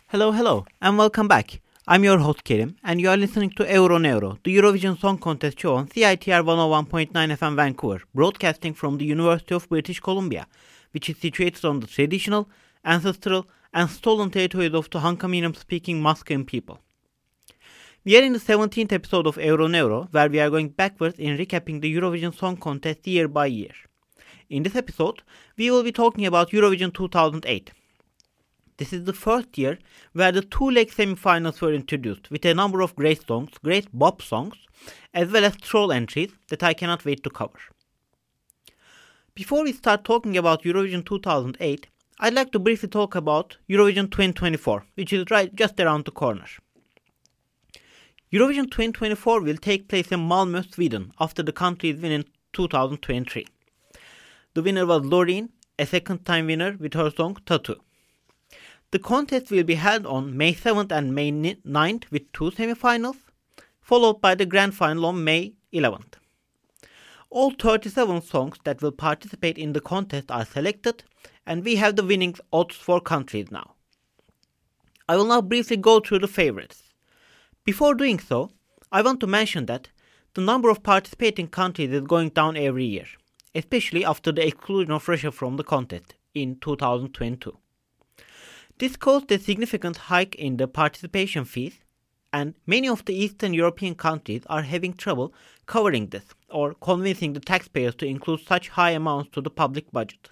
Hello, and welcome back. I'm your host Kerim, and you are listening to Euro, the Eurovision Song Contest show on CITR 101.9 FM Vancouver, broadcasting from the University of British Columbia, which is situated on the traditional, ancestral, and stolen territories of the Hunkaminam-speaking Musqueam people. We are in the 17th episode of Euro, where we are going backwards in recapping the Eurovision Song Contest year by year. In this episode, we will be talking about Eurovision 2008. This is the first year where the two-leg semi-finals were introduced with a number of great songs, great bop songs, as well as troll entries that I cannot wait to cover. Before we start talking about Eurovision 2008, I'd like to briefly talk about Eurovision 2024, which is just around the corner. Eurovision 2024 will take place in Malmö, Sweden, after the country's win in 2023. The winner was Loreen, a second-time winner with her song Tattoo. The contest will be held on May 7th and May 9th with two semi-finals, followed by the grand final on May 11th. All 37 songs that will participate in the contest are selected, and we have the winning odds for countries now. I will now briefly go through the favorites. Before doing so, I want to mention that the number of participating countries is going down every year, especially after the exclusion of Russia from the contest in 2022. This caused a significant hike in the participation fees, and many of the Eastern European countries are having trouble covering this or convincing the taxpayers to include such high amounts to the public budget.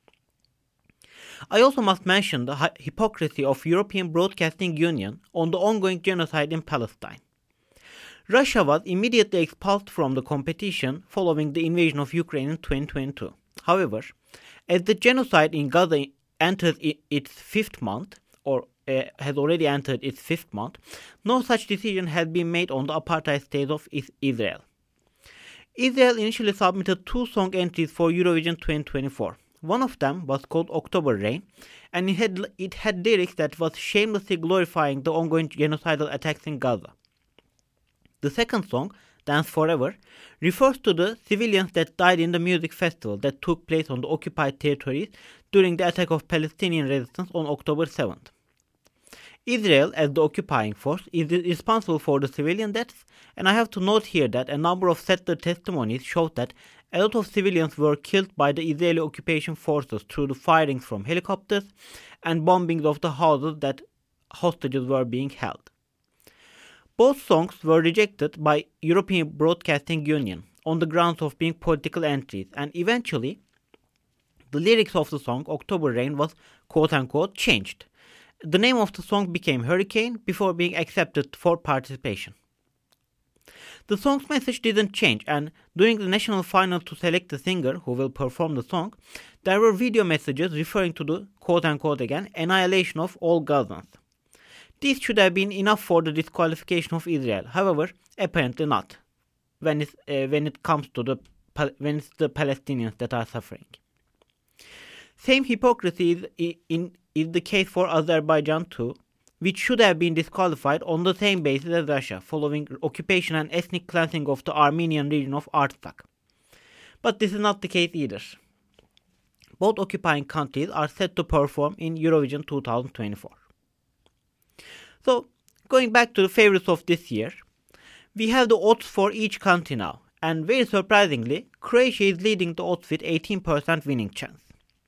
I also must mention the hypocrisy of European Broadcasting Union on the ongoing genocide in Palestine. Russia was immediately expelled from the competition following the invasion of Ukraine in 2022. However, as the genocide in Gaza enters its fifth month, or has already entered its fifth month, no such decision has been made on the apartheid state of Israel. Israel initially submitted two song entries for Eurovision 2024. One of them was called October Rain, and it had lyrics that was shamelessly glorifying the ongoing genocidal attacks in Gaza. The second song, Dance Forever, refers to the civilians that died in the music festival that took place on the occupied territories during the attack of Palestinian resistance on October 7th. Israel, as the occupying force, is responsible for the civilian deaths, and I have to note here that a number of settler testimonies showed that a lot of civilians were killed by the Israeli occupation forces through the firings from helicopters and bombings of the houses that hostages were being held. Both songs were rejected by European Broadcasting Union on the grounds of being political entries, and eventually the lyrics of the song October Rain was quote-unquote changed. The name of the song became Hurricane before being accepted for participation. The song's message didn't change, and during the national final to select the singer who will perform the song, there were video messages referring to the quote-unquote again annihilation of all Gazans. This should have been enough for the disqualification of Israel. However, apparently not, when it comes to when it's the Palestinians that are suffering. Same hypocrisy is the case for Azerbaijan too, which should have been disqualified on the same basis as Russia, following occupation and ethnic cleansing of the Armenian region of Artsakh. But this is not the case either. Both occupying countries are set to perform in Eurovision 2024. So, going back to the favorites of this year, we have the odds for each country now, and very surprisingly, Croatia is leading the odds with 18% winning chance.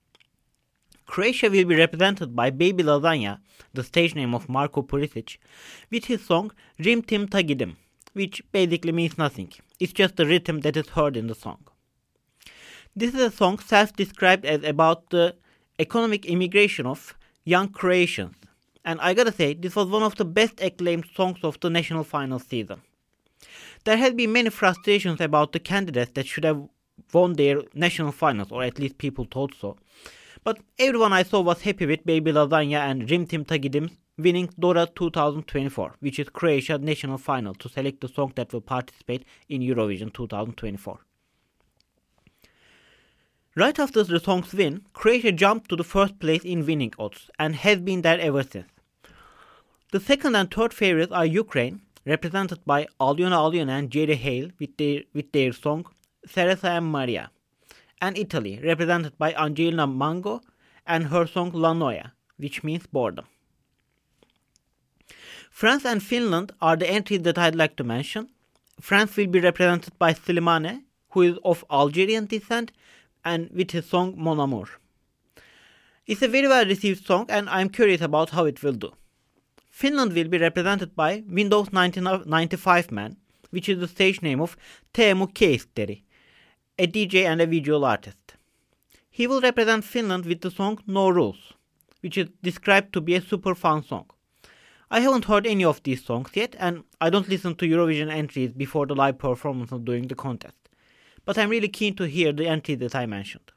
Croatia will be represented by Baby Lasagna, the stage name of Marko Purisic, with his song Rim Tim Tagidim, which basically means nothing. It's just the rhythm that is heard in the song. This is a song self-described as about the economic immigration of young Croatians. And I gotta say, this was one of the best acclaimed songs of the national final season. There had been many frustrations about the candidates that should have won their national finals, or at least people thought so. But everyone I saw was happy with Baby Lasagna and Rim Tim Tagidim winning Dora 2024, which is Croatia's national final to select the song that will participate in Eurovision 2024. Right after the song's win, Croatia jumped to the first place in winning odds and has been there ever since. The second and third favorites are Ukraine, represented by Alyona and Jerry Hale with their song Teresa and Maria, and Italy, represented by Angelina Mango and her song La Noia, which means boredom. France and Finland are the entries that I'd like to mention. France will be represented by Slimane, who is of Algerian descent, and with his song Mon Amour. It's a very well received song and I'm curious about how it will do. Finland will be represented by Windows 95 Man, which is the stage name of Teemu Keisteri, a DJ and a visual artist. He will represent Finland with the song No Rules, which is described to be a super fun song. I haven't heard any of these songs yet, and I don't listen to Eurovision entries before the live performance during the contest. But I'm really keen to hear the entries that I mentioned.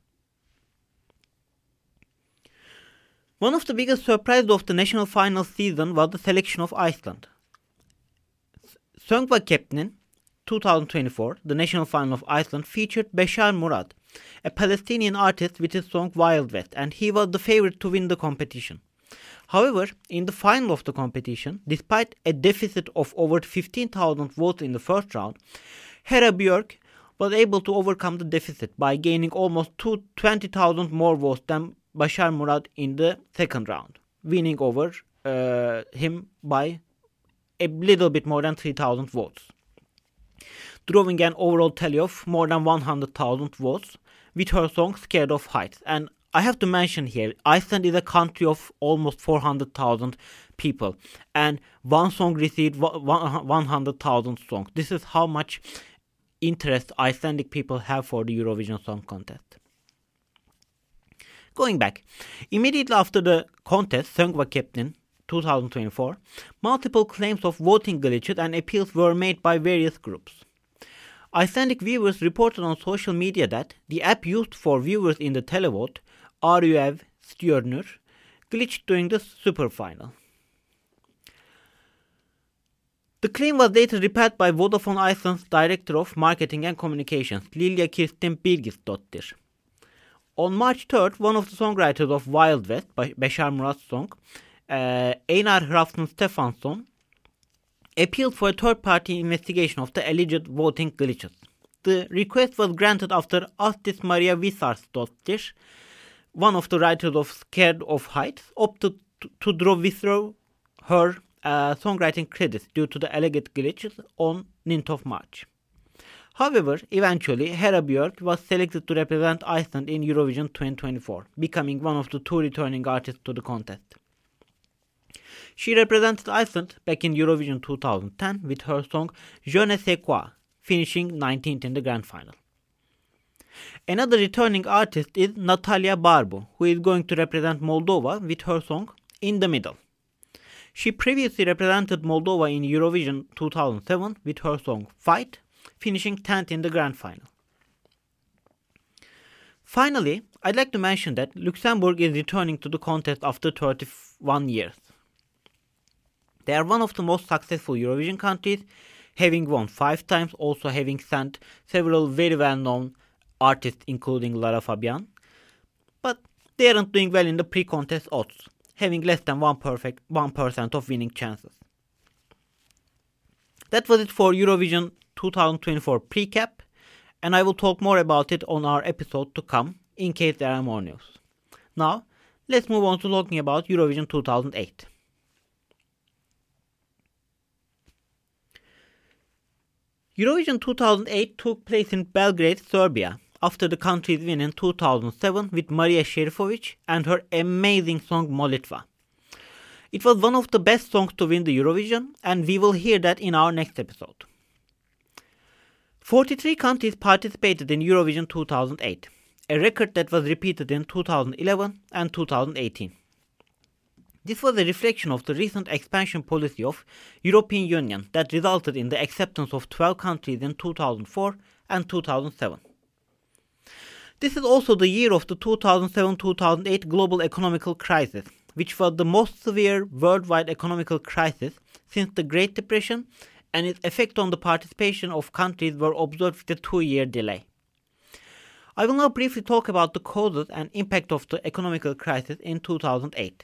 One of the biggest surprises of the national final season was the selection of Iceland. Söngvakeppnin 2024, the national final of Iceland, featured Beshar Murad, a Palestinian artist with his song Wild West, and he was the favorite to win the competition. However, in the final of the competition, despite a deficit of over 15,000 votes in the first round, Hera Björk was able to overcome the deficit by gaining almost 20,000 more votes than Beshar Murad in the second round, winning over him by a little bit more than 3,000 votes, drawing an overall tally of more than 100,000 votes with her song Scared of Heights. And I have to mention here, Iceland is a country of almost 400,000 people, and one song received 100,000 songs. This is how much interest Icelandic people have for the Eurovision Song Contest. Going back, immediately after the contest, Söngvakeppnin 2024, multiple claims of voting glitches and appeals were made by various groups. Icelandic viewers reported on social media that the app used for viewers in the televote, RUV Stjörnur, glitched during the super final. The claim was later repaired by Vodafone Iceland's Director of Marketing and Communications, Lilja Kristin Birgisdottir. On March 3rd, one of the songwriters of Wild West, Beshar Murad's song, Einar Hrafn Stefansson, appealed for a third-party investigation of the alleged voting glitches. The request was granted after Astis Maria Visarsdottir, one of the writers of Scared of Heights, opted to withdraw her songwriting credits due to the alleged glitches on 9th of March. However, eventually, Hera Björk was selected to represent Iceland in Eurovision 2024, becoming one of the two returning artists to the contest. She represented Iceland back in Eurovision 2010 with her song Je ne sais quoi, finishing 19th in the grand final. Another returning artist is Natalia Barbu, who is going to represent Moldova with her song In the Middle. She previously represented Moldova in Eurovision 2007 with her song Fight, finishing 10th in the grand final. Finally, I'd like to mention that Luxembourg is returning to the contest after 31 years. They are one of the most successful Eurovision countries, having won 5 times, also having sent several very well-known artists including Lara Fabian, but they aren't doing well in the pre-contest odds, having less than 1% of winning chances. That was it for Eurovision 2024 pre-cap, and I will talk more about it on our episode to come, in case there are more news. Now, let's move on to talking about Eurovision 2008. Eurovision 2008 took place in Belgrade, Serbia, after the country's win in 2007 with Maria Šerifović and her amazing song Molitva. It was one of the best songs to win the Eurovision, and we will hear that in our next episode. 43 countries participated in Eurovision 2008, a record that was repeated in 2011 and 2018. This was a reflection of the recent expansion policy of European Union that resulted in the acceptance of 12 countries in 2004 and 2007. This is also the year of the 2007-2008 global economical crisis, which was the most severe worldwide economical crisis since the Great Depression, and its effect on the participation of countries were observed with a 2-year delay. I will now briefly talk about the causes and impact of the economical crisis in 2008.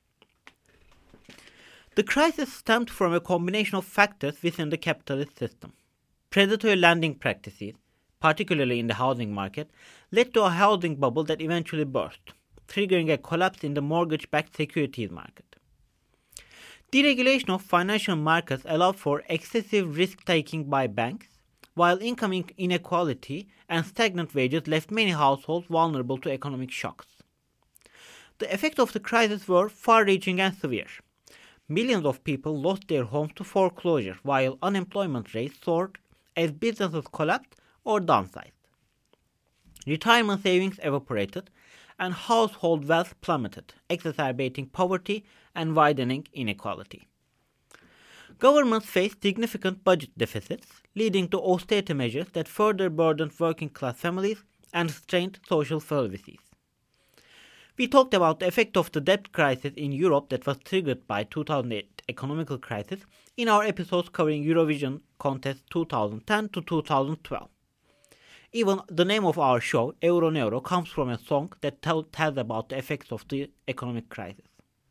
The crisis stemmed from a combination of factors within the capitalist system. Predatory lending practices, particularly in the housing market, led to a housing bubble that eventually burst, triggering a collapse in the mortgage-backed securities market. Deregulation of financial markets allowed for excessive risk-taking by banks, while income inequality and stagnant wages left many households vulnerable to economic shocks. The effects of the crisis were far-reaching and severe. Millions of people lost their homes to foreclosure, while unemployment rates soared as businesses collapsed or downsized. Retirement savings evaporated, and household wealth plummeted, exacerbating poverty and widening inequality. Governments faced significant budget deficits, leading to austerity measures that further burdened working-class families and strained social services. We talked about the effect of the debt crisis in Europe that was triggered by 2008 economic crisis in our episodes covering Eurovision Contest 2010 to 2012. Even the name of our show, Euro Neuro, comes from a song that tells about the effects of the economic crisis.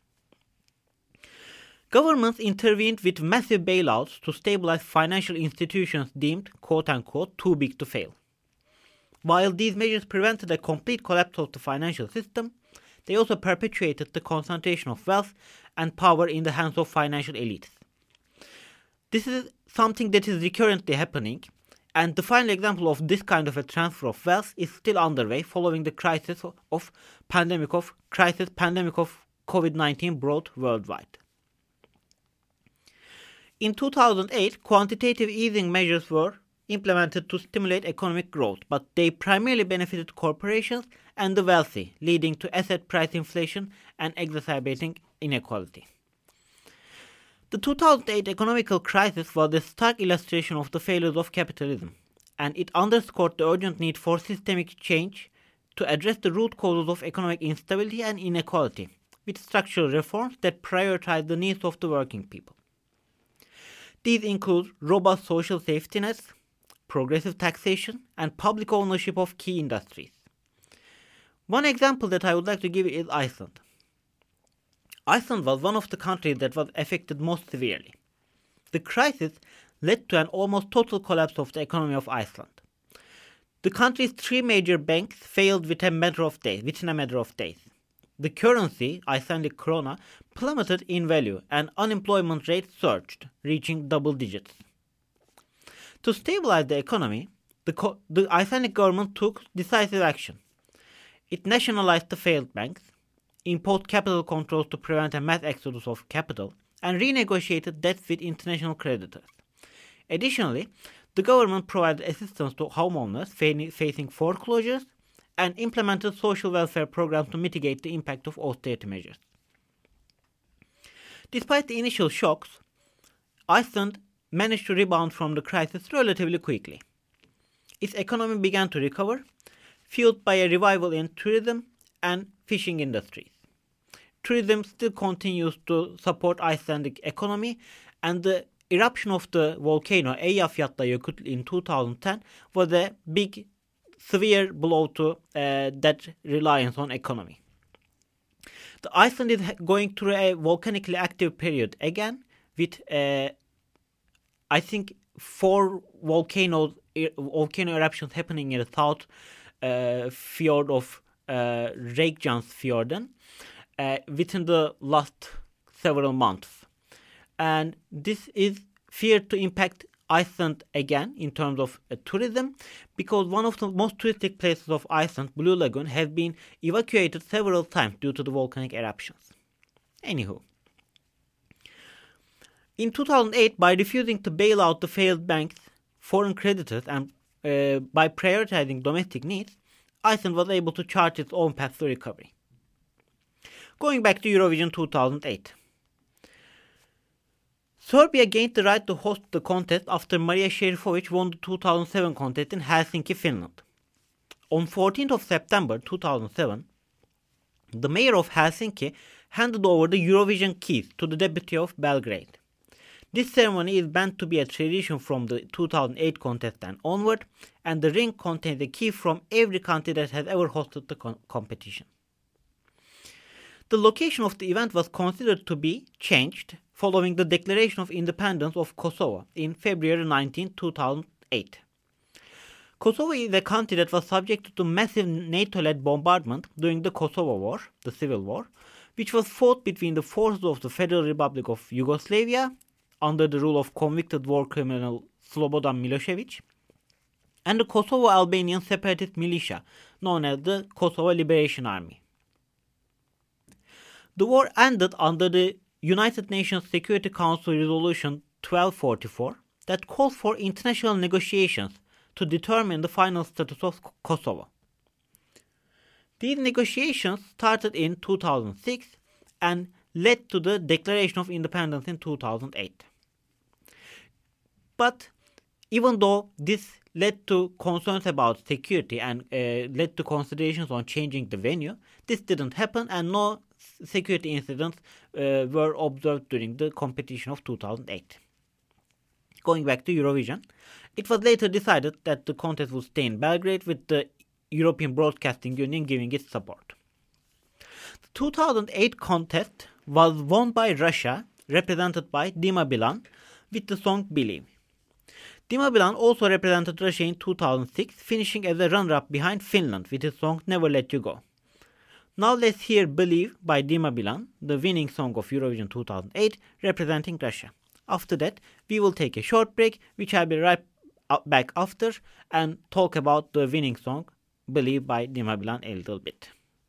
Governments intervened with massive bailouts to stabilize financial institutions deemed, quote-unquote, too big to fail. While these measures prevented a complete collapse of the financial system, they also perpetuated the concentration of wealth and power in the hands of financial elites. This is something that is recurrently happening, and the final example of this kind of a transfer of wealth is still underway following the pandemic of COVID-19 brought worldwide. In 2008, quantitative easing measures were implemented to stimulate economic growth, but they primarily benefited corporations and the wealthy, leading to asset price inflation and exacerbating inequality. The 2008 economic crisis was a stark illustration of the failures of capitalism, and it underscored the urgent need for systemic change to address the root causes of economic instability and inequality, with structural reforms that prioritize the needs of the working people. These include robust social safety nets, progressive taxation, and public ownership of key industries. One example that I would like to give is Iceland. Iceland was one of the countries that was affected most severely. The crisis led to an almost total collapse of the economy of Iceland. The country's three major banks failed within a matter of days. The currency, Icelandic krona, plummeted in value and unemployment rate surged, reaching double digits. To stabilize the economy, the Icelandic government took decisive action. It nationalized the failed banks, imposed capital controls to prevent a mass exodus of capital, and renegotiated debts with international creditors. Additionally, the government provided assistance to homeowners facing foreclosures and implemented social welfare programs to mitigate the impact of austerity measures. Despite the initial shocks, Iceland managed to rebound from the crisis relatively quickly. Its economy began to recover, fueled by a revival in tourism and fishing industries. Tourism still continues to support Icelandic economy, and the eruption of the volcano Eyjafjallajökull in 2010 was a big, severe blow to that reliance on economy. The Iceland is going through a volcanically active period again, with I think 4 volcano eruptions happening in the south fjord of Reykjanesfjorden within the last several months. And this is feared to impact Iceland again in terms of tourism, because one of the most touristic places of Iceland, Blue Lagoon, has been evacuated several times due to the volcanic eruptions. Anywho, in 2008, by refusing to bail out the failed banks, foreign creditors, and by prioritizing domestic needs, Iceland was able to chart its own path to recovery. Going back to Eurovision 2008. Serbia gained the right to host the contest after Maria Sherifovic won the 2007 contest in Helsinki, Finland. On 14th of September 2007, the mayor of Helsinki handed over the Eurovision keys to the deputy of Belgrade. This ceremony is meant to be a tradition from the 2008 contest and onward, and the ring contains a key from every country that has ever hosted the competition. The location of the event was considered to be changed following the declaration of independence of Kosovo in February 19, 2008. Kosovo is a country that was subjected to massive NATO-led bombardment during the Kosovo War, the civil war, which was fought between the forces of the Federal Republic of Yugoslavia under the rule of convicted war criminal Slobodan Milosevic and the Kosovo-Albanian separatist militia known as the Kosovo Liberation Army. The war ended under the United Nations Security Council Resolution 1244 that calls for international negotiations to determine the final status of Kosovo. These negotiations started in 2006 and led to the Declaration of Independence in 2008. But even though this led to concerns about security and led to considerations on changing the venue, this didn't happen and no security incidents were observed during the competition of 2008. Going back to Eurovision, it was later decided that the contest would stay in Belgrade with the European Broadcasting Union giving its support. The 2008 contest was won by Russia, represented by Dima Bilan, with the song Believe. Dima Bilan also represented Russia in 2006, finishing as a runner-up behind Finland with his song Never Let You Go. Now let's hear Believe by Dima Bilan, the winning song of Eurovision 2008, representing Russia. After that, we will take a short break, which I'll be right back after, and talk about the winning song, Believe by Dima Bilan, a little bit.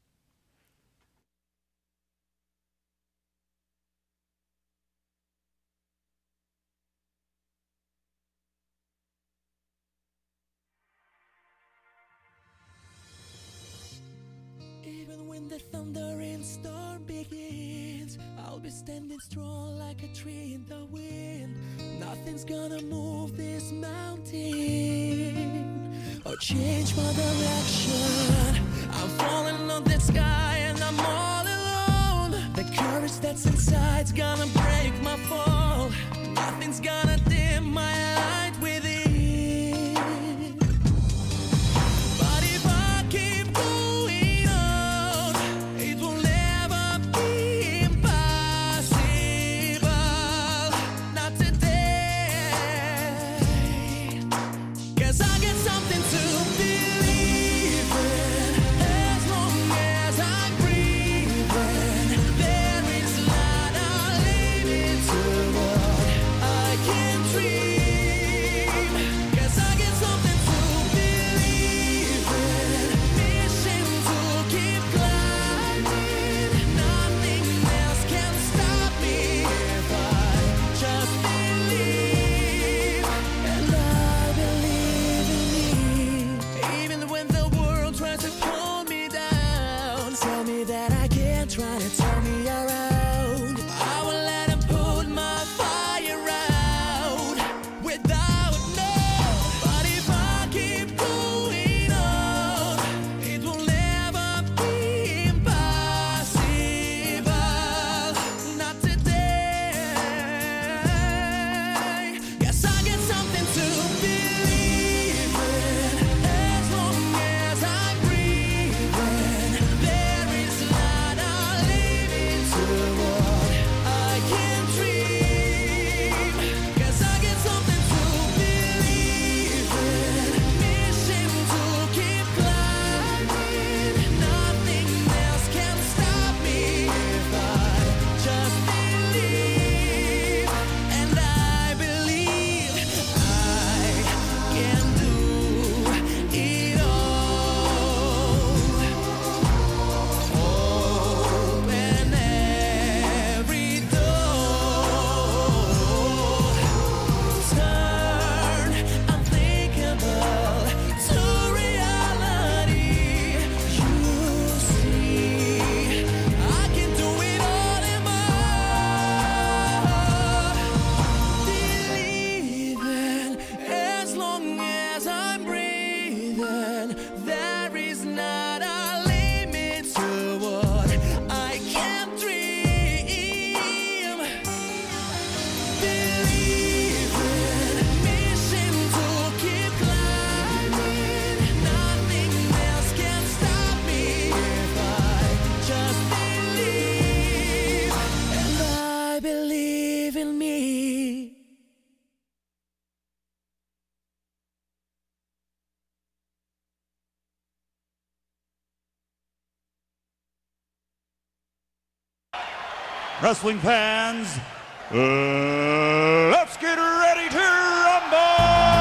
Even when the thunder and storm begins, I'll be standing strong like a tree in the wind. Nothing's gonna move this mountain or change my direction. I'm falling on the sky and I'm all alone. The courage that's inside's gonna break my fall. Nothing's gonna dim my light within. But if I keep going on, it will never be impossible. Not today, 'cause I get something to believe in. As long as I'm breathing, there is not a limit to what I can dream. 'Cause I get something to believe in. Mission to keep climbing. Nothing else can stop me if I just believe. And I believe in me. Even when the world tries to pull me down, tell me that I can't, try to turn me around. I will let 'em put my fire out without no. But if I keep going on, it will never be impossible. Not today. Yes, I get something to believe in. As long as I'm breathing, there is not a limit to what I can dream. 'Cause I get something to believe in. Mission to keep climbing. Nothing else can stop me if I just believe. And I believe I can do it all. Open every door. Turn unthinkable to reality. You see, I can do it all and more. Believing as long as I'm breathing, there is not a limit to what I can dream. Believing, mission to keep climbing. Nothing else can stop me if I just believe. And I believe in me. Wrestling fans, let's get ready to rumble!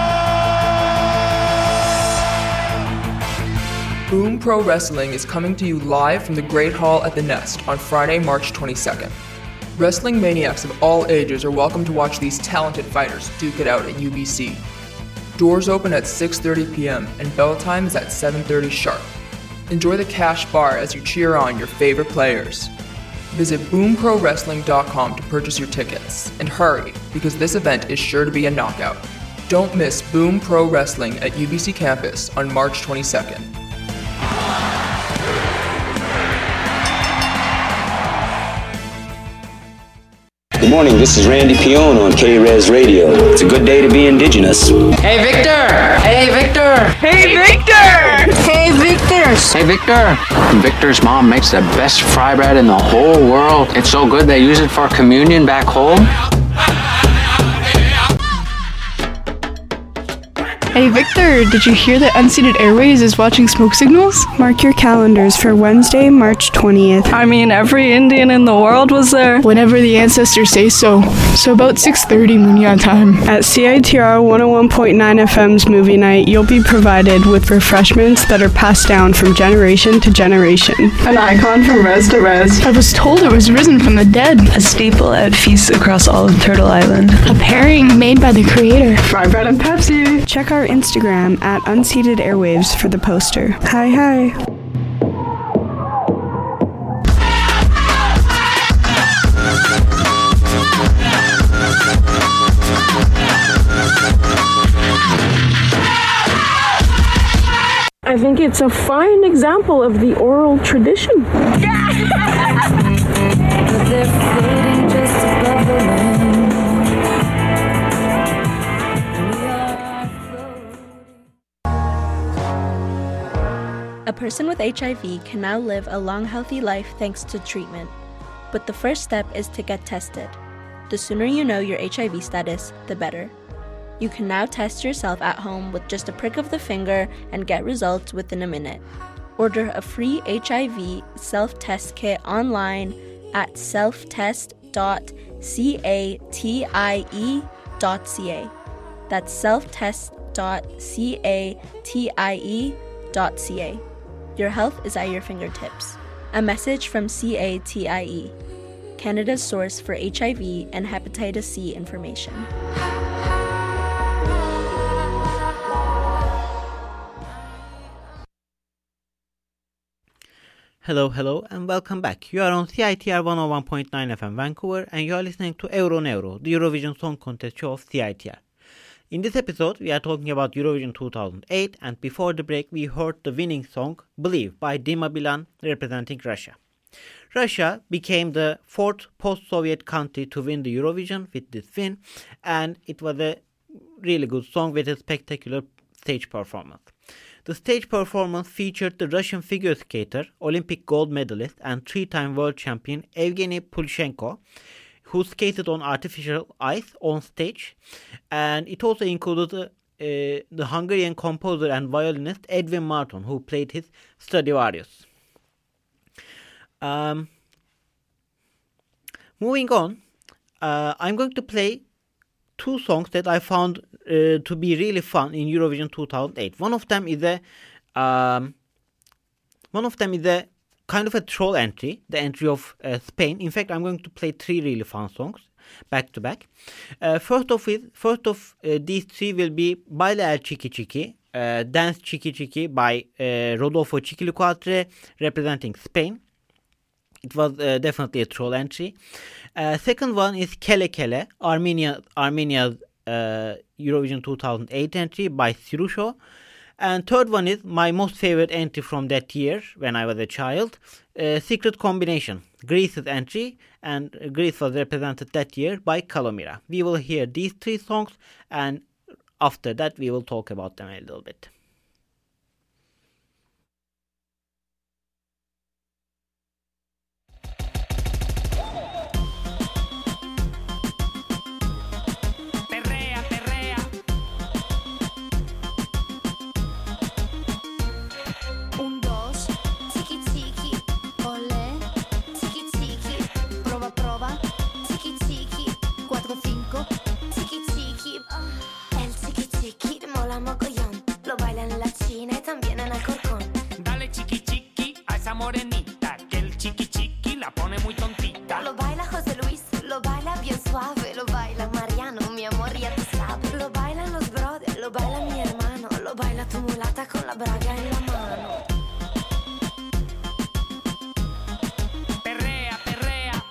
Boom Pro Wrestling is coming to you live from the Great Hall at the Nest on Friday, March 22nd. Wrestling maniacs of all ages are welcome to watch these talented fighters duke it out at UBC. Doors open at 6:30 p.m. and bell time is at 7:30 sharp. Enjoy the cash bar as you cheer on your favorite players. Visit boomprowrestling.com to purchase your tickets. And hurry, because this event is sure to be a knockout. Don't miss Boom Pro Wrestling at UBC campus on March 22nd. Good morning, this is Randy Pione on K-Res Radio. It's a good day to be indigenous. Hey Victor! Hey Victor! Hey Victor! Hey Victor! Hey Victor! Victor's mom makes the best fry bread in the whole world. It's so good they use it for communion back home. Hey Victor, did you hear that Unceded Airways is watching Smoke Signals? Mark your calendars for Wednesday, March 20th. I mean, every Indian in the world was there. Whenever the ancestors say so. So about 6:30 Munya time. At CITR 101.9 FM's movie night, you'll be provided with refreshments that are passed down from generation to generation. An icon from res to res. I was told it was risen from the dead. A staple at feasts across all of Turtle Island. A pairing made by the creator. Fry bread and Pepsi. Check our Instagram at Unceded Airwaves for the poster. Hi. I think it's a fine example of the oral tradition. But they're floating just above the land. A person with HIV can now live a long, healthy life thanks to treatment. But the first step is to get tested. The sooner you know your HIV status, the better. You can now test yourself at home with just a prick of the finger and get results within a minute. Order a free HIV self-test kit online at selfttest.catie.ca. That's selftest.catie.ca. Your health is at your fingertips. A message from CATIE, Canada's source for HIV and hepatitis C information. Hello, and welcome back. You are on CITR 101.9 FM Vancouver, and you are listening to Euro, the Eurovision Song Contest show of CITR. In this episode, we are talking about Eurovision 2008, and before the break, we heard the winning song, Believe, by Dima Bilan, representing Russia. Russia became the fourth post-Soviet country to win the Eurovision with this win, and it was a really good song with a spectacular stage performance. The stage performance featured the Russian figure skater, Olympic gold medalist, and three-time world champion Evgeny Pulchenko, who skated on artificial ice on stage, and it also included the Hungarian composer and violinist Edwin Marton, who played his Stradivarius. Moving on, I'm going to play two songs that I found to be really fun in Eurovision 2008. One of them is a kind of a troll entry, the entry of Spain. In fact, I'm going to play three really fun songs back to back. First of these three will be Baila el Chiqui Chiqui, Dance Chiqui Chiqui by Rodolfo Chiquilicuatre, representing Spain. It was definitely a troll entry. Second one is Kele Kele, Armenia's Eurovision 2008 entry by Sirusho. And third one is my most favorite entry from that year when I was a child, Secret Combination, Greece's entry, and Greece was represented that year by Kalomira. We will hear these three songs, and after that we will talk about them a little bit. Prova, prova. lo bailan en la China y también en Alcorcón. Dale chiqui chiqui a esa morenita, que el chiqui chiqui la pone muy tontita. Lo baila José Luis, lo baila bien suave, lo baila Mariano, mi amor, ya tú sabes. Lo bailan los brothers, lo baila mi hermano, lo baila tu mulata con la braga en la mano. Perrea, perrea.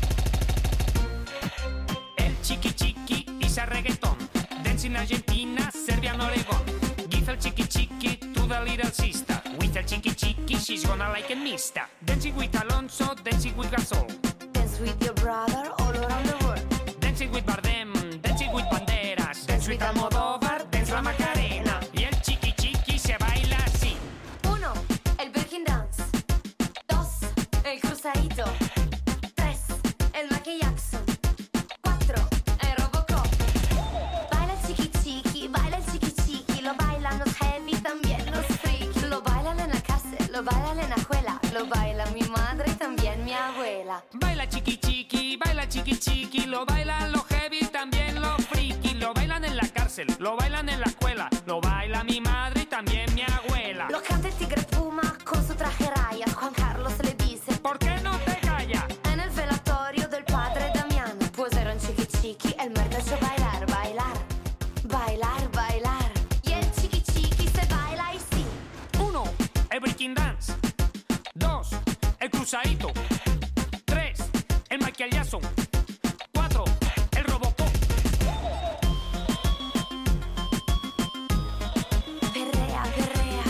El chiqui chiqui dice reggaeton. Dance in Argentina, Serbia, Oregon. Give el chiqui chiqui to the little sister. With el chiqui chiqui, she's gonna like it mista. Dancing with Alonso, dancing with Gasol. Dance with your brother all around the world. Dancing with Bardem, dancing with Banderas. Dance with Almodóvar, dance la Macarena. Y el chiqui chiqui se baila así. 1, el Birkin Dance. 2, el cruzadito. 3, el Michael Jackson. 4, el Robocop. Baila el chiqui chiqui, baila el chiqui chiqui. Lo bailan los heavy, también los freaks. Lo bailan en la cárcel, lo bailan en la escuela. Lo baila mi madre y también mi abuela. Baila chiqui chiqui, lo bailan los heavy, también los friki. Lo bailan en la cárcel, lo bailan en la escuela. Lo baila mi madre y también mi abuela. Lo canta el tigre Puma con su traje rayas. Juan Carlos le dice: ¿por qué no te callas? En el velatorio del padre Damiano pusieron chiqui chiqui, el muerto hecho bailar, bailar, bailar, bailar. Y el chiqui chiqui se baila así. 1, el breaking dance. 2, el cruzadito. 3, el Michael Jackson. 4, el Robocop. Perrea, perrea.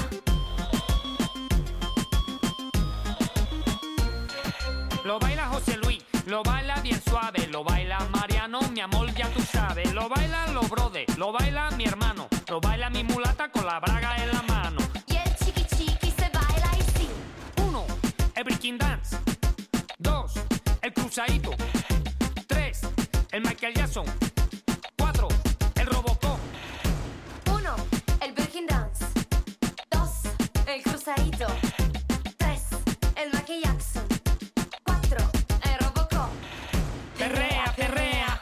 Lo baila José Luis, lo baila bien suave. Lo baila Mariano, mi amor, ya tú sabes. Lo bailan los brothers, lo baila mi hermano. Lo baila mi mulata con la braga en la mano. Y el chiqui chiqui se baila así. 1, el breaking dance. 2, el cruzadito. 3, el Michael Jackson. 4, el Robocop. 1, el Birkin Dance. 2, el cruzadito. 3, el Michael Jackson. 4, el Robocop. Perrea, perrea.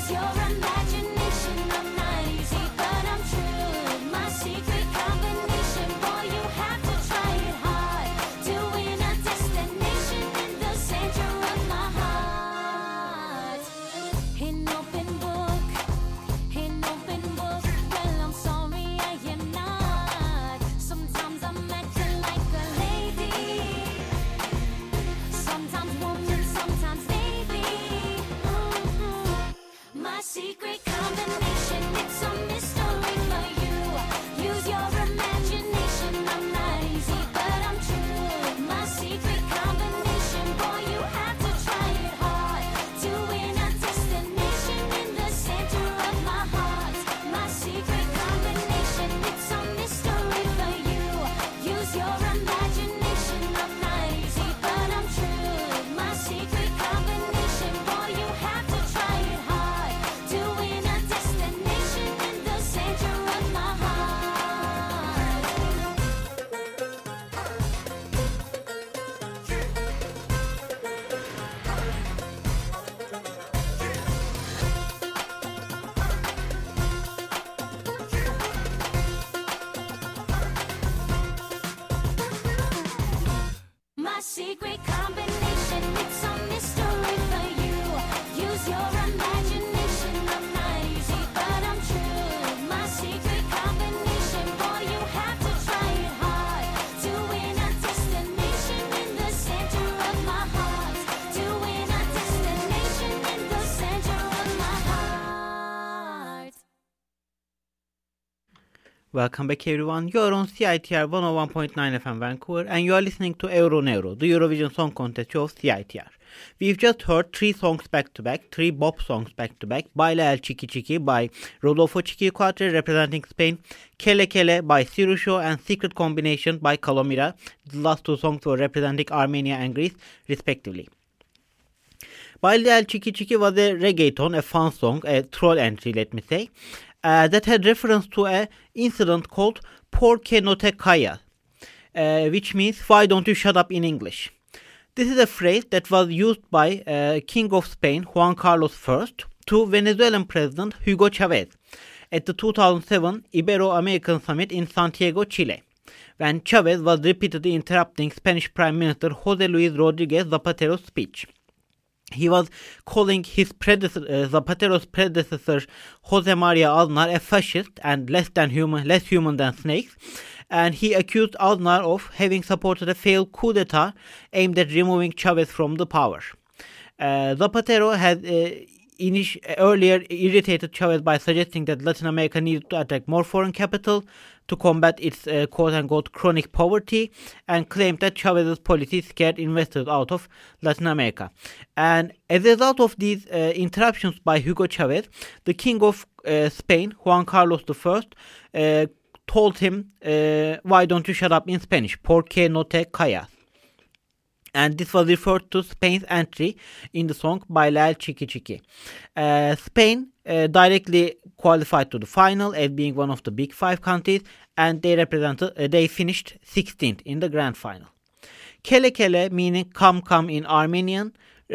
Use your imagination. I'm not easy, but I'm true. My secret combination, boy, you have to try it hard. To win a destination in the center of my heart. An open book, well, I'm sorry I am not. Sometimes I'm acting like a lady. Sometimes woman, sometimes baby. My secret combination, it's a mystery for you. Use your imagination. I'm not easy, but I'm true. My secret combination, boy, you have to try it hard. To win a destination in the center of my heart. My secret combination, it's a mystery for you. Use your imagination. I'm not easy, but I'm true. My secret combination, boy, you have to try it hard. To win a destination in the center of my heart. My secret combination, it's a mystery for you. Use your imagination. I'm not easy, but I'm true. My secret combination, boy, you have to try it hard. To win a destination in the center of my heart. To win a destination in the center of my heart. Welcome back, everyone. You are on CITR 101.9 FM Vancouver, and you are listening to Euro Neuro, the Eurovision Song Contest show of CITR. We've just heard 3 songs back to back, 3 bop songs back to back: Baila El Chiqui Chiqui by Rodolfo Chiquiquatre representing Spain, Kele Kele by Sirusho, and Secret Combination by Kalomira. The last 2 songs were representing Armenia and Greece, respectively. Baila El Chiqui Chiqui was a reggaeton, a fun song, a troll entry, let me say, that had reference to an incident called Por qué no te callas, which means why don't you shut up in English. This is a phrase that was used by King of Spain Juan Carlos I to Venezuelan President Hugo Chavez at the 2007 Ibero-American Summit in Santiago, Chile, when Chavez was repeatedly interrupting Spanish Prime Minister José Luis Rodríguez Zapatero's speech. He was calling his Zapatero's predecessor Jose Maria Aznar a fascist and less human than snakes, and he accused Aznar of having supported a failed coup d'etat aimed at removing Chavez from the power. Zapatero had earlier irritated Chavez by suggesting that Latin America needed to attract more foreign capital to combat its quote-unquote chronic poverty, and claimed that Chavez's policies scared investors out of Latin America. And as a result of these interruptions by Hugo Chavez, the King of Spain, Juan Carlos I, told him, why don't you shut up in Spanish? ¿Por qué no te callas? And this was referred to Spain's entry in the song Baila El Chiqui Chiqui. Spain directly qualified to the final as being one of the big 5 countries, and they finished 16th in the grand final. Kele Kele, meaning come come in Armenian,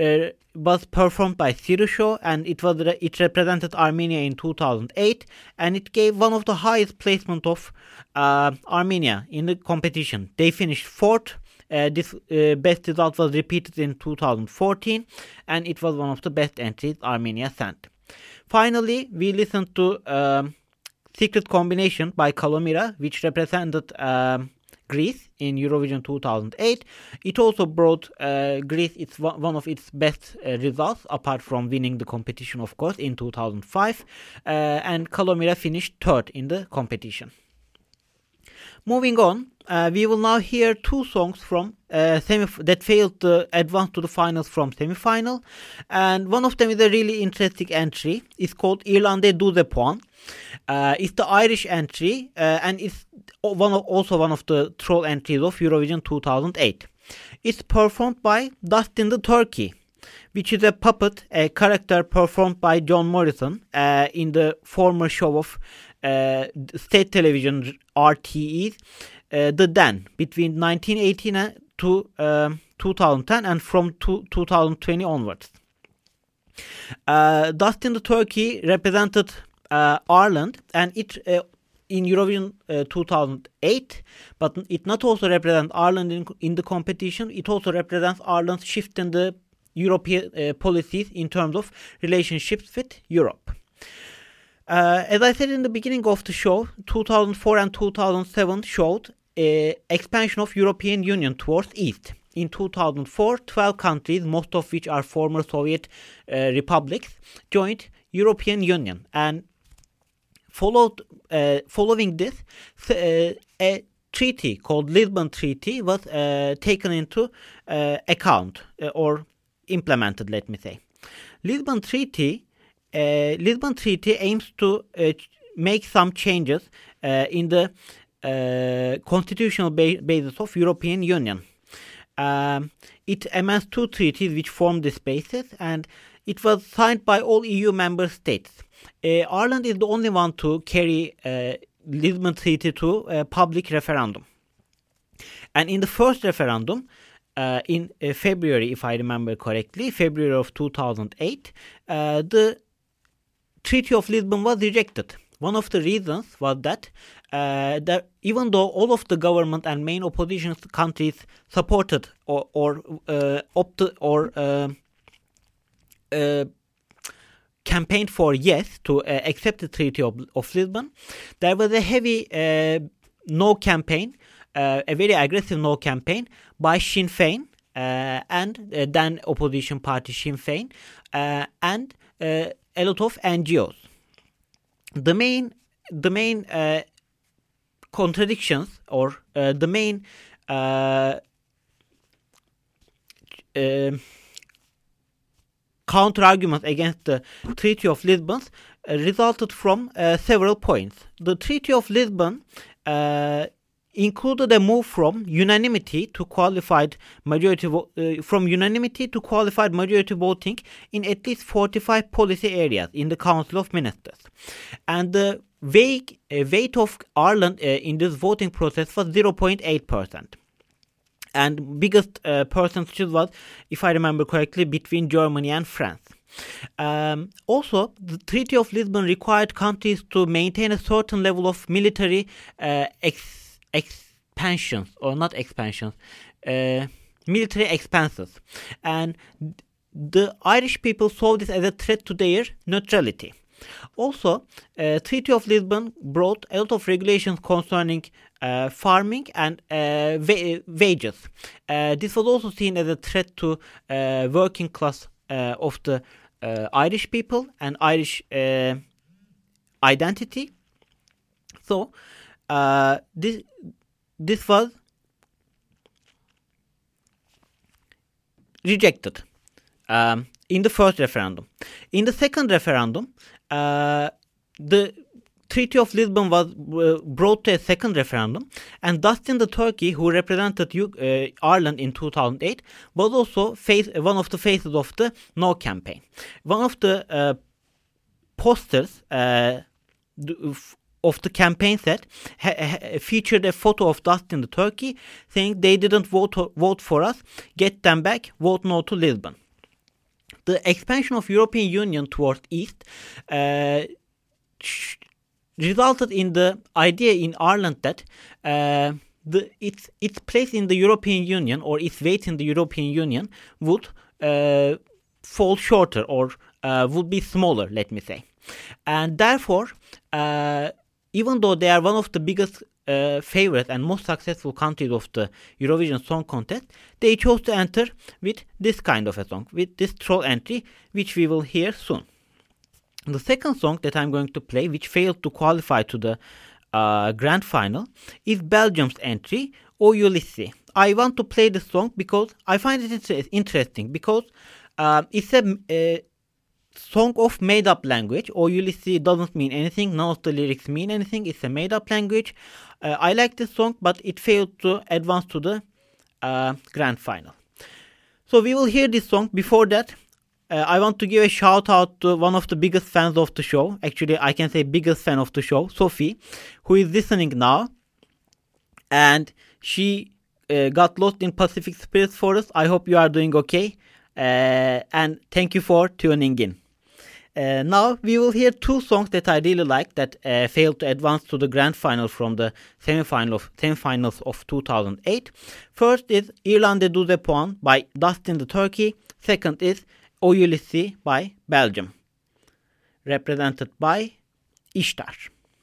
was performed by Sirusho, and it represented Armenia in 2008, and it gave one of the highest placement of Armenia in the competition. They finished 4th. This best result was repeated in 2014, and it was one of the best entries Armenia sent. Finally, we listened to Secret Combination by Kalomira, which represented Greece in Eurovision 2008. It also brought Greece one of its best results, apart from winning the competition, of course, in 2005. And Kalomira finished 3rd in the competition. Moving on, we will now hear 2 songs from that failed to advance to the finals from semi-final, and one of them is a really interesting entry. It's called Irlande 12 Points. It's the Irish entry, and it's also one of the troll entries of Eurovision 2008. It's performed by Dustin the Turkey, which is a character performed by John Morrison in the former show of state television RTE, The Den, between 1918 to 2010 and from 2020 onwards. Dustin the Turkey represented Ireland, and it in Eurovision 2008, but it not also represents Ireland in the competition. It also represents Ireland's shift in the European policies in terms of relationships with Europe. As I said in the beginning of the show, 2004 and 2007 showed expansion of European Union towards East. In 2004, 12 countries, most of which are former Soviet republics, joined European Union, and following this, a treaty called Lisbon Treaty was taken into account or implemented, let me say. Lisbon Treaty aims to make some changes in the constitutional basis of European Union. It amends 2 treaties which form this basis, and it was signed by all EU member states. Ireland is the only one to carry Lisbon Treaty to a public referendum. And in the first referendum, in February, if I remember correctly, February of 2008, the Treaty of Lisbon was rejected. One of the reasons was that even though all of the government and main opposition countries supported or opted or campaigned for yes to accept the Treaty of Lisbon, there was a heavy no campaign, a very aggressive no campaign by Sinn Féin and then opposition party Sinn Féin and a lot of NGOs. The main contradictions or the main counter-arguments against the Treaty of Lisbon resulted from several points. The Treaty of Lisbon included a move from unanimity to qualified majority voting in at least 45 policy areas in the Council of Ministers, and the weight of Ireland in this voting process was 0.8%. And biggest percentage was, if I remember correctly, between Germany and France. Also, the Treaty of Lisbon required countries to maintain a certain level of military expansions, or not expansions, military expenses. And the Irish people saw this as a threat to their neutrality. Also, Treaty of Lisbon brought a lot of regulations concerning farming and wages. This was also seen as a threat to working class of the Irish people and Irish identity. So this was rejected in the first referendum. In the second referendum, the Treaty of Lisbon was brought to a second referendum, and Dustin the Turkey, who represented Ireland in 2008, was also one of the faces of the No campaign. One of the posters of the campaign set featured a photo of Dustin the Turkey saying, "They didn't vote for us, get them back, vote no to Lisbon." The expansion of European Union towards East resulted in the idea in Ireland that its place in the European Union, or its weight in the European Union, would fall shorter, or would be smaller, let me say. And therefore, even though they are one of the biggest favorite and most successful countries of the Eurovision Song Contest, they chose to enter with this kind of a song, with this troll entry, which we will hear soon. The second song that I'm going to play, which failed to qualify to the grand final, is Belgium's entry, O Ulysses. I want to play this song because I find it interesting, because it's a song of made-up language. O Ulysses doesn't mean anything, none of the lyrics mean anything, it's a made-up language. I like this song, but it failed to advance to the grand final. So we will hear this song. Before that, I want to give a shout out to one of the biggest fans of the show. Actually, I can say biggest fan of the show, Sophie, who is listening now. And she got lost in Pacific Spirit Forest. I hope you are doing okay. And thank you for tuning in. Now we will hear two songs that I really like that failed to advance to the grand final from the semifinals of 2008. First is Irlande 12 Points by Dustin the Turkey. Second is O Ulysses by Belgium, represented by Ishtar.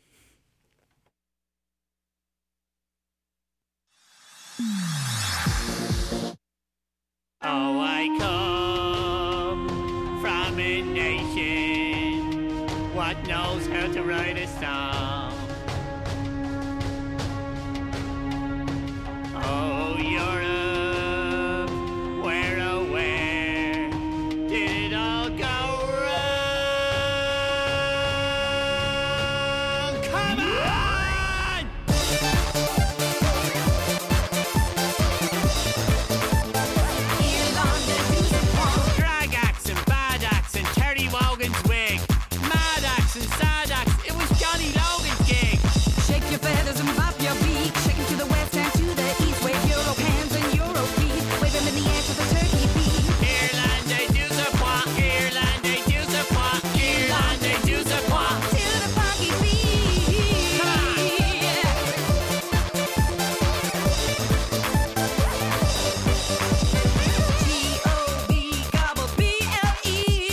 Oh, I come from a nation what knows how to write a song. Oh, Europe, where oh where did it all go wrong? Come on! Drag axe and bad axe and Terry Wogan's wig. Mad axe and sad axe, it was Johnny Logan's gig. Shake your feathers and bop your beak. Shaking to the west and to the east. Wave Euro hands and Euro feet. Wave them in the air to the turkey beat. Irlande du ce point, Irlande du ce point, Irlande du ce point. To the funky beat. Come on. G-O-B, gobble, B-L-E.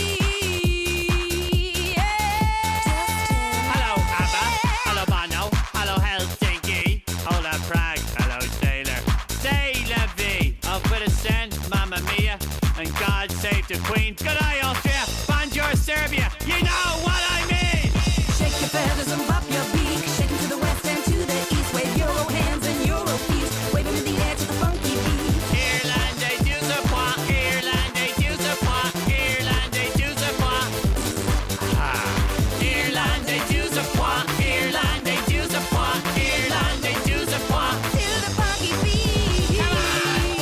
Hello ABBA, hello Bono, hello Helsinki, hola Prague, hello Sailor. Say la vie, I'll put a send, Mamma Mia, and God save the Queen. Good eye Austria, bonjour Serbia, you know what I mean. Shake your feathers and bop your beak. Shaking to the west and to the east. Wave Euro hands and Euro feet. Wave them in the air to the funky beat. Irlande du ce point, Irlande du ce point, Irlande du ce point. Ah. Irlande du ce point, Irlande du ce point, Irlande du ce point. To the funky beat. Come on.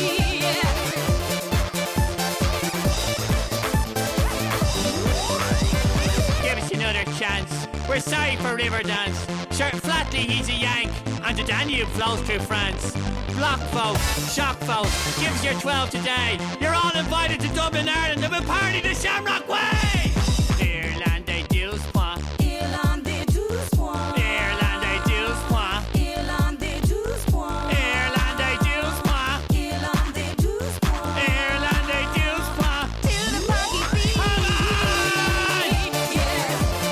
Give us another chance. We're sorry for Riverdance. Sure, Flatley, he's a Yank, and the Danube flows through France. Block vote, shock vote, give us your 12 today. You're all invited to Dublin, Ireland, of a party the Shamrock Way. Irlande du point, Irlande 12 points. Irlande du point, Irlande 12 points. Irlande du point, Irlande 12 points. Irlande du point. To the funky beat. Come on! Yeah.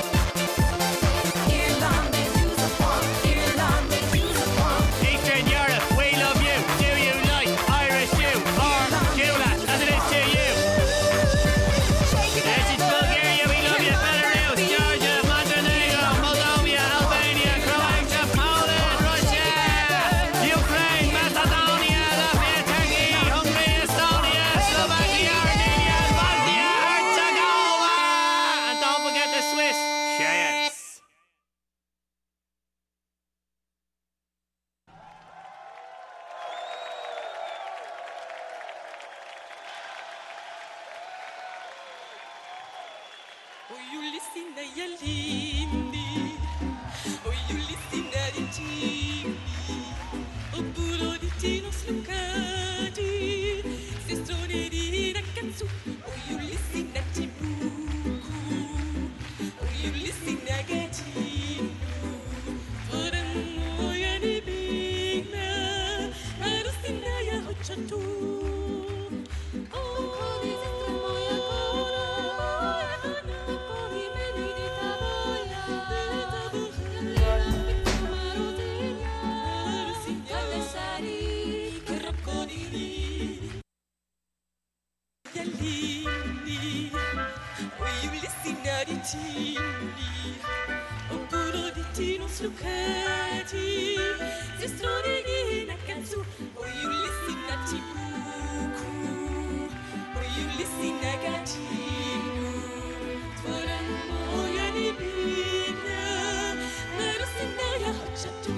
Irlande 12 points. Irlande 12 points. Eastern Europe, we love you. Do you like Irish stew or goulash as it is to you? Shake it This is Bulgaria, we love you. Belarus, Georgia, Montenegro, Moldova, Albania, Croatia, Poland, Russia, Ukraine, Macedonia, Latvia, Turkey, Hungary, Estonia, Slovakia, Armenia, Bosnia, Herzegovina. And don't forget the Swiss. Cheers. Ulyssina Yalindi, Ulyssina Ritini, Oppuro di Tino Slucati, Sestrone di Racazzu, Ulyssina Tibuku, Ulyssina Gatino, Forammo Yanibina, Arustina Yahochatu. Oppuro di Tino Slucati, Sestrone di Nakatsu, o Ulyssina Tibuku, o Ulyssina Gatino, Tvorammo Yanibina, Marusina Yahochatu.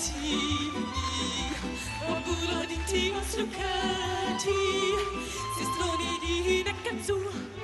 Oburodinti oslukati, Sistronidi nakatsu.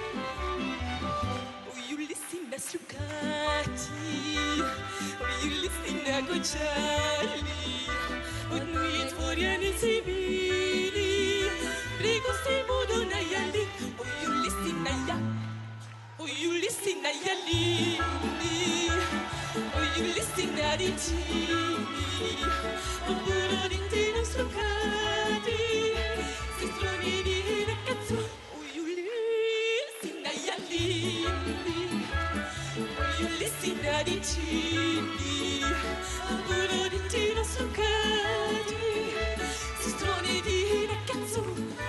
You listen to slukati, you listen to gochali. On we toriani sibili, prego se modo na yali. You listen na ya, you listen na yali. You listen na di. Oburodinti oslukati, Sistronidi nakatsu. You listen na yali. You listen na di. Oburodinti oslukati, Sistronidi nakatsu.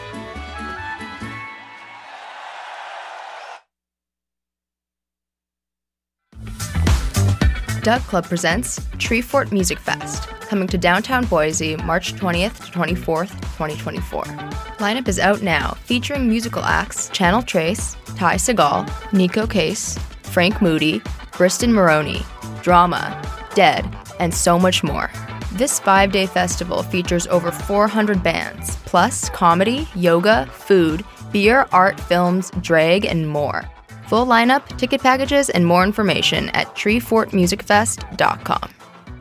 Duck Club presents Treefort Music Fest, coming to downtown Boise March 20th to 24th, 2024. Lineup is out now, featuring musical acts Channel Trace, Ty Segall, Nico Case, Frank Moody, Briston Maroney, Drama, Dead, and so much more. This 5-day festival features over 400 bands, plus comedy, yoga, food, beer, art, films, drag, and more. Full lineup, ticket packages, and more information at treefortmusicfest.com.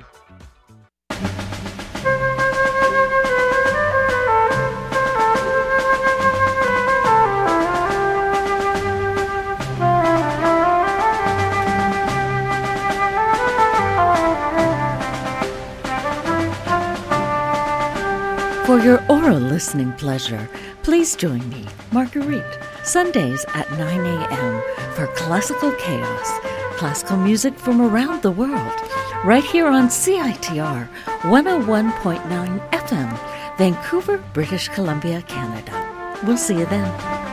For your oral listening pleasure, please join me, Marguerite, Sundays at 9 a.m. for Classical Chaos, classical music from around the world, right here on CITR 101.9 FM, Vancouver, British Columbia, Canada. We'll see you then.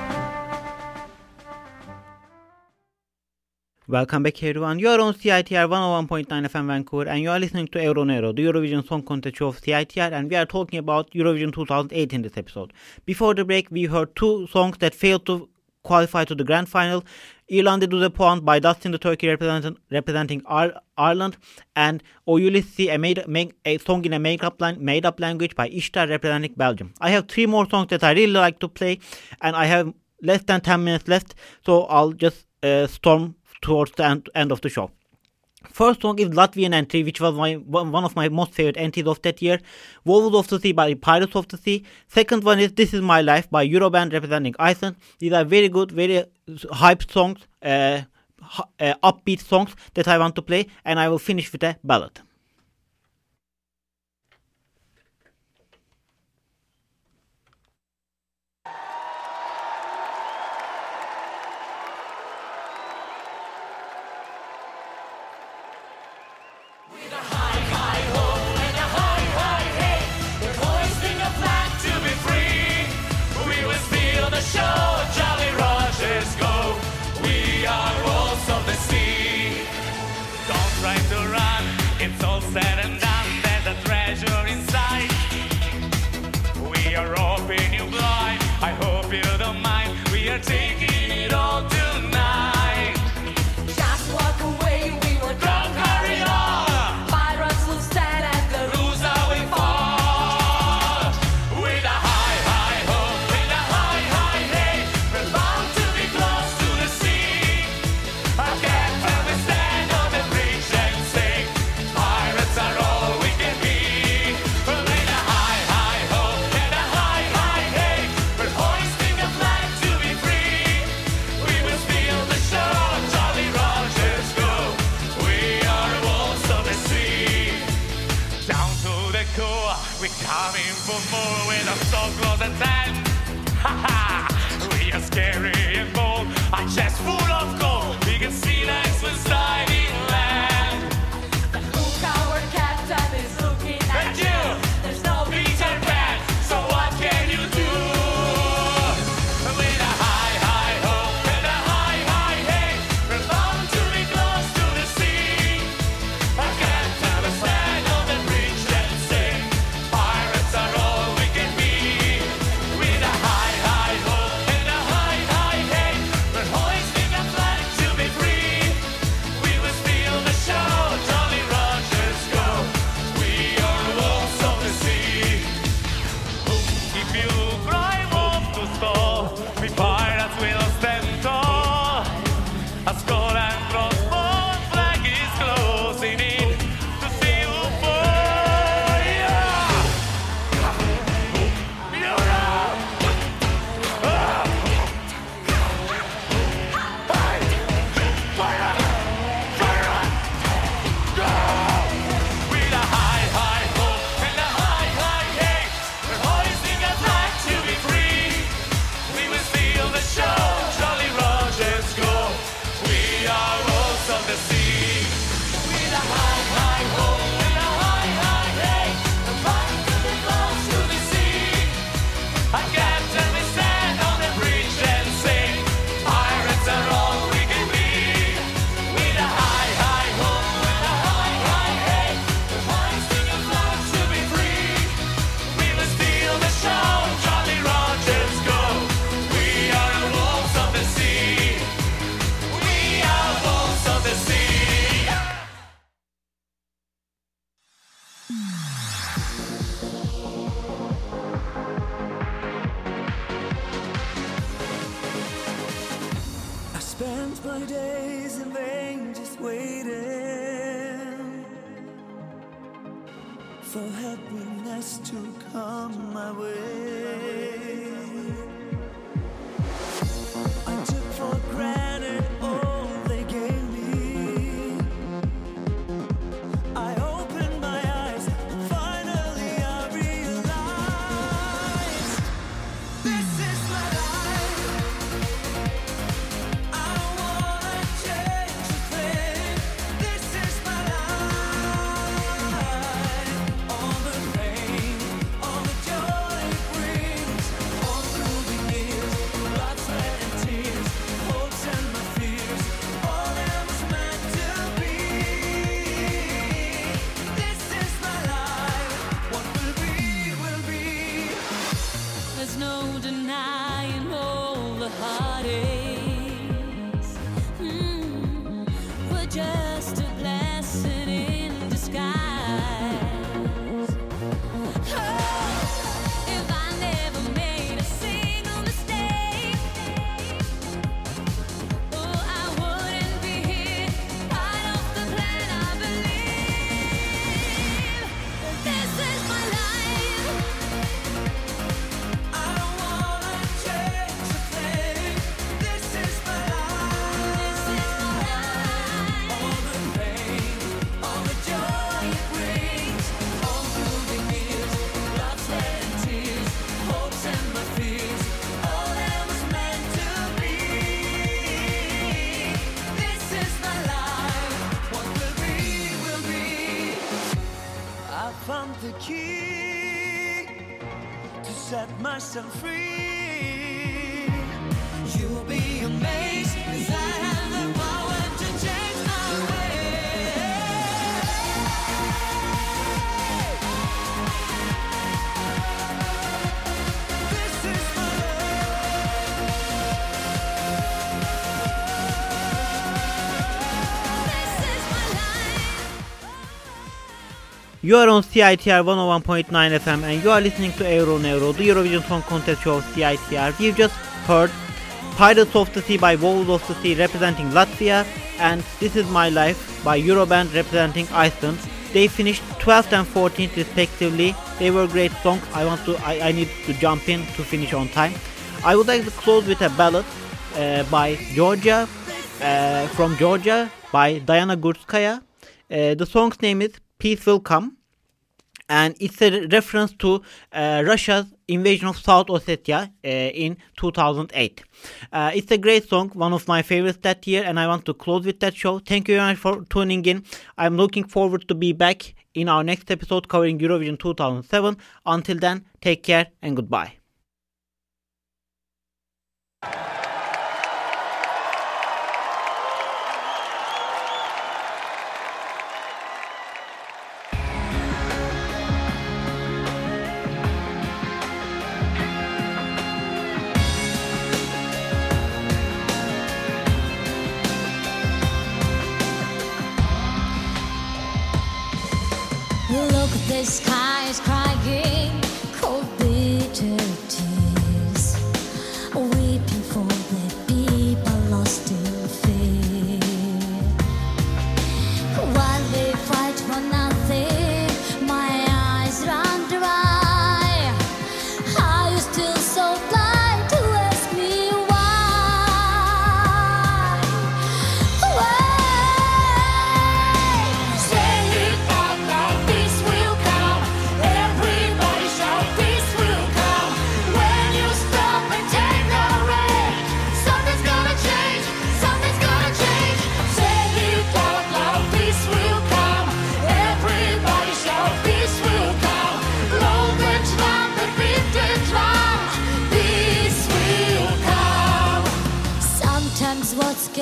Welcome back everyone. You are on CITR 101.9 FM Vancouver and you are listening to Euronero, the Eurovision Song Contest show of CITR, and we are talking about Eurovision 2008 in this episode. Before the break, we heard two songs that failed to qualify to the grand final. İrlanda Du Point by Dustin the Turkey representing Ireland, and O Ulysses, a song in a made-up language by Ishtar representing Belgium. I have three more songs that I really like to play, and I have less than 10 minutes left, so I'll just storm towards the end of the show. First song is Latvian entry, which was one of my most favorite entries of that year, Wolves of the Sea by Pirates of the Sea. Second one is This Is My Life by Euroband representing Iceland. These are very good, very hyped songs, upbeat songs that I want to play, and I will finish with a ballad. Said and done, there's a treasure inside. We are open you blind. I hope you don't mind. We are taking it all tonight. Just walk away, we will don't carry on. Pirates will stand and the rules are we fall. With a high, high hope, with a high, high hey, we're bound to be close to the sea. I can't understand on the bridge and sing. Pirates are all we can be. With a high, high hope and a high, high hey, we're hoisting a flag to be free. We will steal the show, Jolly Rogers go. We are wolves of the sea. Down to the core, we're coming for more with our so close at hand. Ha ha, we are scary and bold, our chest full of gold. We can see legs with sliding land. Look, our captain is looking at you. There's no Peter Pan, so what can you do? With a high, high hope and a high, high hey, we're bound to be close to the sea. I can't understand on the bridge and sing. Pirates are all we can be. With a high, high hope and a high, high A skull and crossbones flag is closing in to see you fall. With a high, high hope and a high, high hate, we're hoisting a flag to be free. We will steal the show, Jolly Rogers go. We are wolves of the sea. With a high, high hope and a high, high hate, the fight to the close to the sea. A captain we stand on the bridge and sing, pirates are all we can be. With a high, high hope and a high, high hate, the hoisting a flag to be free. We will steal the show, Jolly Rogers go. We are wolves of the sea. We are wolves of the sea. I spent my days in vain just waiting for happiness to come my way. I took for granted all they gave me. I opened my eyes and finally I realized this is my life. I don't wanna change a thing. This is my life. All the pain, all the joy it brings, all through the years, blood, sweat and tears, hopes and my fears, all that was meant to be. This is my life. What will be, will be. There's no denying all the heartaches. We're just a blessing in disguise. Oh, if I never made a single mistake, oh, I wouldn't be here, part of the plan. I believe this is my life. I don't wanna change a thing. This is my life. All the pain, all the joy it brings, all through the years, blood, sweat and tears, hopes and my fears, all that was meant to be. This is my life. What will be, will be. I found the key to set myself free. You'll be amazed, 'cause I have the power to change my way. This is my You are on CITR 101.9 FM and you are listening to Euro Neuro, the Eurovision Song Contest show of CITR. We've just heard Pirates of the Sea by Wolves of the Sea representing Latvia and This Is My Life by Euroband representing Iceland. They finished 12th and 14th respectively. They were great songs. I need to jump in to finish on time. I would like to close with a ballad by Georgia, from Georgia by Diana Gurskaya. The song's name is Peace Will Come, and it's a reference to Russia's invasion of South Ossetia in 2008. It's a great song, one of my favorites that year, and I want to close with that show. Thank you very much for tuning in. I'm looking forward to be back in our next episode covering Eurovision 2007. Until then, take care and goodbye. Look, the sky is crying cold bitter tears, weeping for the people lost to fear.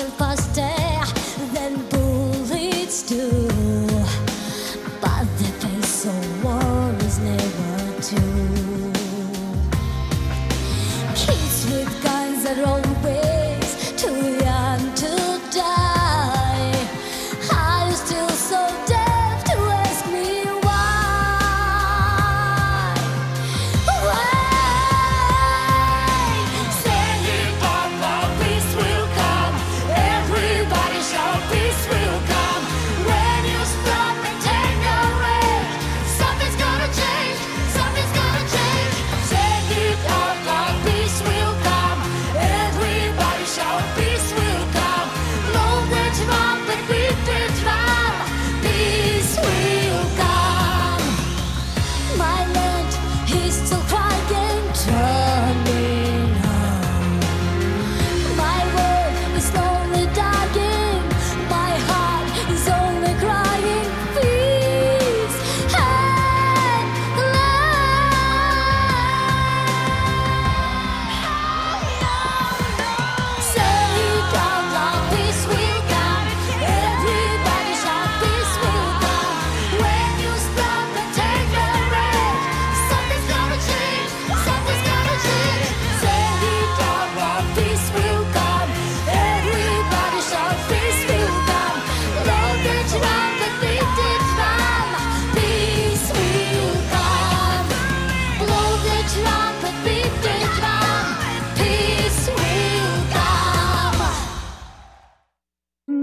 kill faster than bullets do. But the pace of war is never true. Kids with guns that roll